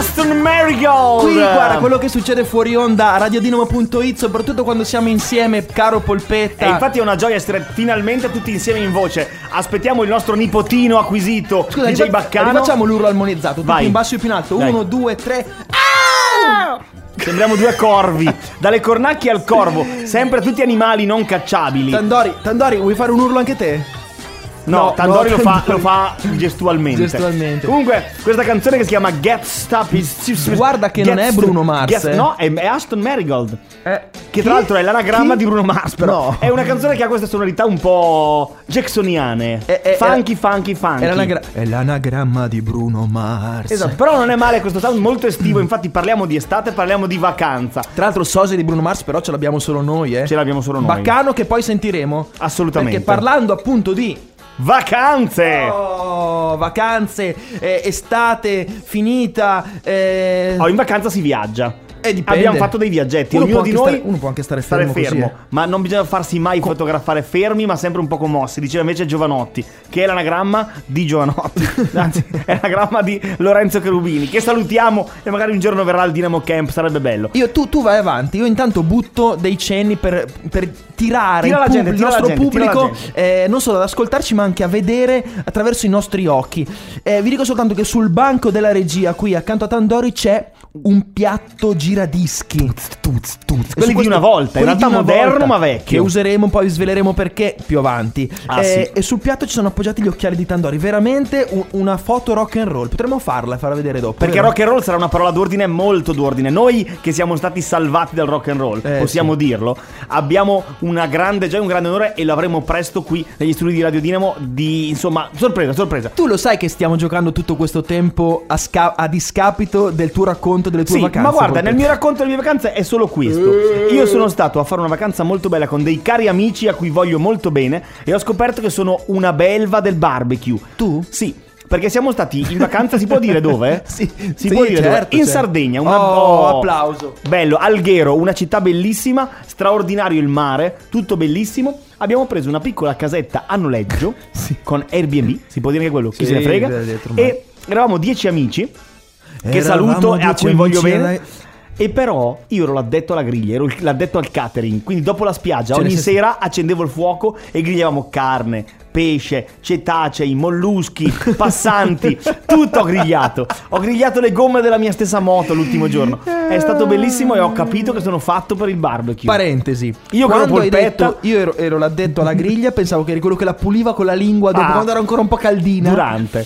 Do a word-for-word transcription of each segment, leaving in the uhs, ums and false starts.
Aston Marigold. Qui guarda quello che succede fuori onda a radiodinamo punto it, soprattutto quando siamo insieme, caro Polpetta. E infatti è una gioia essere finalmente tutti insieme in voce. Aspettiamo il nostro nipotino acquisito. Scusa, D J Baccano. Rifacciamo l'urlo armonizzato, tutti Vai. in basso e più in alto. Dai. Uno, due, tre. Sembriamo due corvi. Dalle cornacchie al corvo. Sempre tutti animali non cacciabili. Tandori, Tandori, vuoi fare un urlo anche te? No, No, Tandori no, lo, fa, Tandori. lo fa gestualmente. Gestualmente. Comunque, questa canzone che si chiama Get Stop. Guarda che non è Bruno Mars, Get, eh. No, è, è Aston Marigold. Eh, Che tra l'altro è l'anagramma Chi? di Bruno Mars, però. No. È una canzone che ha queste sonorità un po' jacksoniane. È- è- funky, funky, funky. È, l'anagra- è l'anagramma di Bruno Mars. Esatto, però non è male questo sound molto estivo. Infatti parliamo di estate, parliamo di vacanza. Tra l'altro sosia di Bruno Mars però ce l'abbiamo solo noi, eh. Ce l'abbiamo solo noi. Baccano che poi sentiremo. Assolutamente. Perché parlando appunto di Vacanze. oh, vacanze, eh, estate finita, eh, Oh, in vacanza si viaggia. Eh, dipende. Abbiamo fatto dei viaggetti. Uno Ognuno può di anche noi stare- uno può anche stare fermo così, eh. Ma non bisogna farsi mai fotografare fermi, ma sempre un po' commossi. Diceva invece Giovanotti, che è l'anagramma di Giovanotti. Anzi, è l'anagramma di Lorenzo Cherubini, che salutiamo e magari un giorno verrà al Dynamo Camp, sarebbe bello. Io, tu, tu vai avanti, io intanto butto dei cenni per, per tirare Tira il, la pub- gente, il tira la nostro gente, tira la pubblico gente. eh, non solo ad ascoltarci ma anche a vedere attraverso i nostri occhi. Eh, vi dico soltanto che sul banco della regia qui accanto a Tandori c'è un piatto giradischi. Tuz, tuz, tuz. E Quelli su di una questo- volta, in quelli realtà di una moderno volta, ma vecchio. che useremo, poi vi sveleremo perché più avanti. Ah, Eh, sì. E sul piatto ci sono appoggiati gli occhiali di Tandori. Veramente un- una foto rock and roll. Potremmo farla e farla vedere dopo. Perché vero? rock and roll sarà una parola d'ordine molto d'ordine. Noi che siamo stati salvati dal rock and roll, Eh, possiamo sì. dirlo, abbiamo una grande gioia, un grande onore e lo avremo presto qui negli studi di Radio Dinamo di, insomma, sorpresa, sorpresa. Tu lo sai che stiamo giocando tutto questo tempo a, sca- a discapito del tuo racconto delle tue Sì, vacanze? ma guarda, Polpetta? nel mio racconto delle mie vacanze è solo questo. Io sono stato a fare una vacanza molto bella con dei cari amici a cui voglio molto bene e ho scoperto che sono una belva del barbecue. Tu? Sì. Perché siamo stati in vacanza, si può dire dove? Sì, si sì, può dire certo, dove? In certo. Sardegna. Una... Oh, applauso. Bello, Alghero, una città bellissima, straordinario il mare, tutto bellissimo. Abbiamo preso una piccola casetta a noleggio Sì. con Airbnb, si può dire anche quello, chi Sì, se ne frega. dietro, ma- E eravamo dieci amici, che Eravamo saluto e a dieci cui voglio amici bene. alla- E però io ero l'addetto alla griglia, ero il- l'addetto al catering. Quindi dopo la spiaggia Cioè, ogni nel senso- sera accendevo il fuoco e grigliavamo carne, pesce, cetacei, molluschi, passanti. Tutto ho grigliato. Ho grigliato le gomme della mia stessa moto l'ultimo giorno. È stato bellissimo e ho capito che sono fatto per il barbecue. Parentesi. Io con quando hai Polpetta- detto, io ero, ero l'addetto alla griglia, pensavo che eri quello che la puliva con la lingua dopo, Ah. quando era ancora un po' caldina. Durante.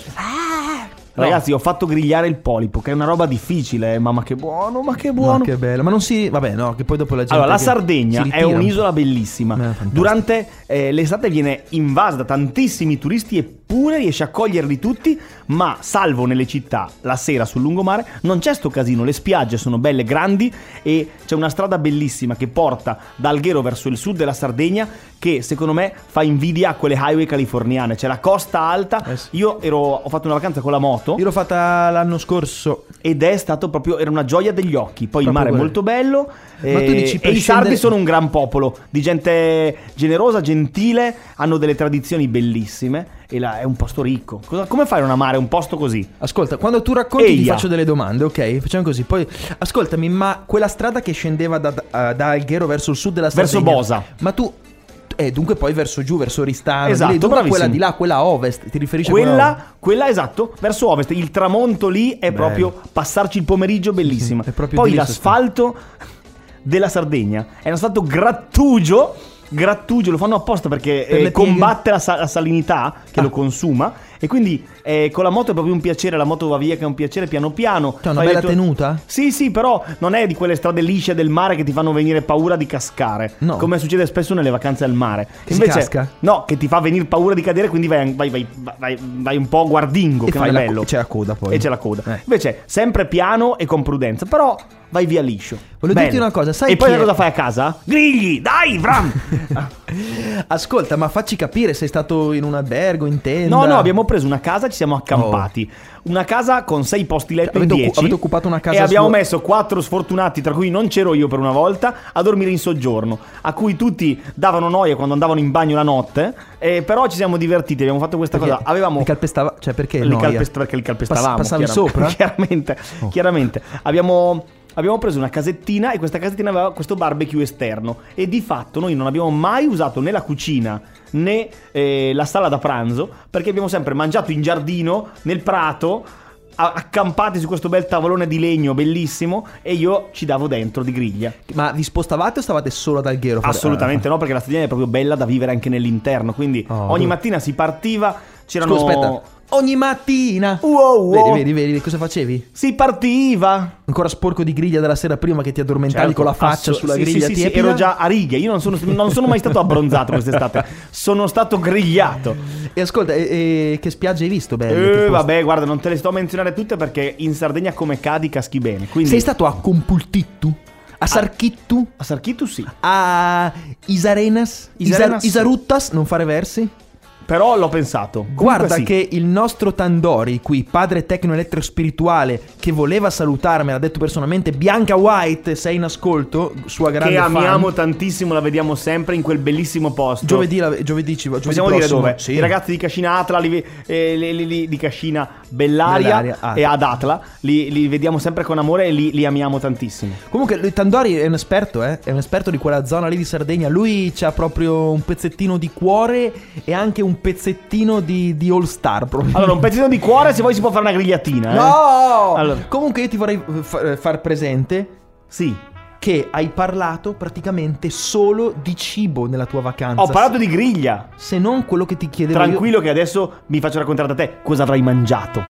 Ragazzi, ho fatto grigliare il polipo, che è una roba difficile, eh, mamma che buono, ma che buono. Ma che bello. Ma non si... Vabbè, no, che poi dopo la gente... Allora, la che Sardegna si è ritira. un'isola bellissima. Eh, fantastico. Durante eh, l'estate viene invasa da tantissimi turisti eppure riesce a coglierli tutti, ma salvo nelle città, la sera sul lungomare, non c'è sto casino, le spiagge sono belle, grandi e c'è una strada bellissima che porta da Alghero verso il sud della Sardegna che secondo me fa invidia a quelle highway californiane. C'è la costa alta, Eh sì. io ero, ho fatto una vacanza con la moto Io l'ho fatta l'anno scorso. ed è stato proprio, era una gioia degli occhi. Poi il Proprio mare è quello. molto bello. Ma eh, tu dici e per i sardi scendere- sono un gran popolo di gente generosa, gentile, hanno delle tradizioni bellissime e la- è un posto ricco. Cosa- come fai a non amare un posto così? Ascolta, quando tu racconti ti Eia. faccio delle domande, ok? Facciamo così. Poi, ascoltami, ma quella strada che scendeva da, da, da Alghero verso il sud della Verso Sardegna... Bosa. Ma tu... Eh, dunque poi verso giù, verso Oristano. Esatto, di lì. Dunque bravissimo. quella di là, quella a ovest. Ti riferisci a quella... Quella, quella esatto, verso ovest. Il tramonto lì è proprio passarci il pomeriggio bellissimo. È proprio Poi di lì l'asfalto della Sardegna è un asfalto grattugio. Grattugio, lo fanno apposta perché Per eh, le pieghe? combatte la, sa- la salinità che Ah. lo consuma. E quindi eh, con la moto è proprio un piacere. La moto va via che è un piacere piano piano. C'ha una Fai bella le tue- tenuta? Sì, sì, però non è di quelle strade lisce del mare che ti fanno venire paura di cascare. No. Come succede spesso nelle vacanze al mare. Che si casca? No, che ti fa venire paura di cadere, quindi vai, vai, vai, vai, vai un po' guardingo, E che non fai è la bello. co- c'è la coda poi. E c'è la coda. Eh. Invece, sempre piano e con prudenza, però vai via liscio. Volevo Bello. dirti una cosa, sai E poi chi è? cosa fai a casa? Grigli, dai, Vram! Ascolta, ma facci capire, sei stato in un albergo, in tenda? No, no, abbiamo preso una casa, ci siamo accampati. Una casa con sei posti letto in Avete, dieci. occu- avete occupato una casa e abbiamo su- messo quattro sfortunati, tra cui non c'ero io per una volta, a dormire in soggiorno, a cui tutti davano noia quando andavano in bagno la notte, eh, però ci siamo divertiti, abbiamo fatto questa Perché cosa. Avevamo li calpestava, cioè perché li noia? calpest- perché li calpestavamo. Pass- passavi chiaramente. sopra? chiaramente, Oh. chiaramente. Abbiamo Abbiamo preso una casettina e questa casettina aveva questo barbecue esterno e di fatto noi non abbiamo mai usato né la cucina né eh, la sala da pranzo, perché abbiamo sempre mangiato in giardino, nel prato, a- accampati su questo bel tavolone di legno bellissimo, e io ci davo dentro di griglia. Ma vi spostavate o stavate solo ad Alghero? Assolutamente no, perché la stagione è proprio bella da vivere anche nell'interno, quindi Oh, ogni dove- mattina si partiva, c'erano... Scusa, aspetta. Ogni mattina. Wow, wow. Vedi, vedi, vedi cosa facevi? Si partiva. Ancora sporco di griglia della sera prima che ti addormentavi Certo, con la faccia assu- sulla sì, griglia sì, sì, sì, tiepida? ero già a righe. Io non sono, non sono mai stato abbronzato quest'estate. Sono stato grigliato. E ascolta, e, e che spiagge hai visto, belle? Che Eh, posti- vabbè, guarda, non te le sto a menzionare tutte perché in Sardegna come cadi caschi bene. Quindi Sei stato a Compultittu? A Sarchittu? a Sarchitu sì. A Isarenas? Isarenas, Isa- Isaruttas? Non fare versi? Però l'ho pensato. Comunque Guarda sì. che il nostro Tandori, qui padre tecno elettro spirituale, che voleva salutarmi, l'ha detto personalmente, Bianca White, sei in ascolto, sua grande Che fan. amiamo tantissimo, la vediamo sempre in quel bellissimo posto. Giovedì, la- giovedì ci va. giovedì Possiamo dire prossimo. dove? Sì. I ragazzi di Cascina Atla, li, eh, li- li- li- di Cascina Bellaria, Bellaria, ah. e ad Atla, li, li vediamo sempre con amore e li, li amiamo tantissimo. Comunque lui Tandori è un esperto, eh? È un esperto di quella zona lì di Sardegna. Lui c'ha proprio un pezzettino di cuore e anche un pezzettino di, di All Star. Allora, un pezzettino di cuore, se vuoi si può fare una grigliatina. Eh? No! Allora. Comunque io ti vorrei fa- far presente Sì. che hai parlato praticamente solo di cibo nella tua vacanza. Ho parlato di griglia. Se non quello che ti chiedevo io. Tranquillo che adesso mi faccio raccontare da te cosa avrai mangiato.